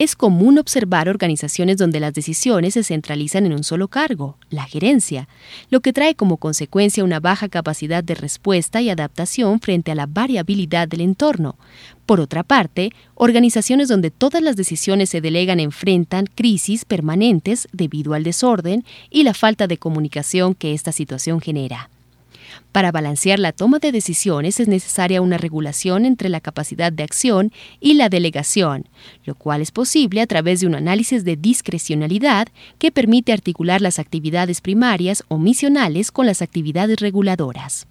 Es común observar organizaciones donde las decisiones se centralizan en un solo cargo, la gerencia, lo que trae como consecuencia una baja capacidad de respuesta y adaptación frente a la variabilidad del entorno. Por otra parte, organizaciones donde todas las decisiones se delegan enfrentan crisis permanentes debido al desorden y la falta de comunicación que esta situación genera. Para balancear la toma de decisiones es necesaria una regulación entre la capacidad de acción y la delegación, lo cual es posible a través de un análisis de discrecionalidad que permite articular las actividades primarias o misionales con las actividades reguladoras.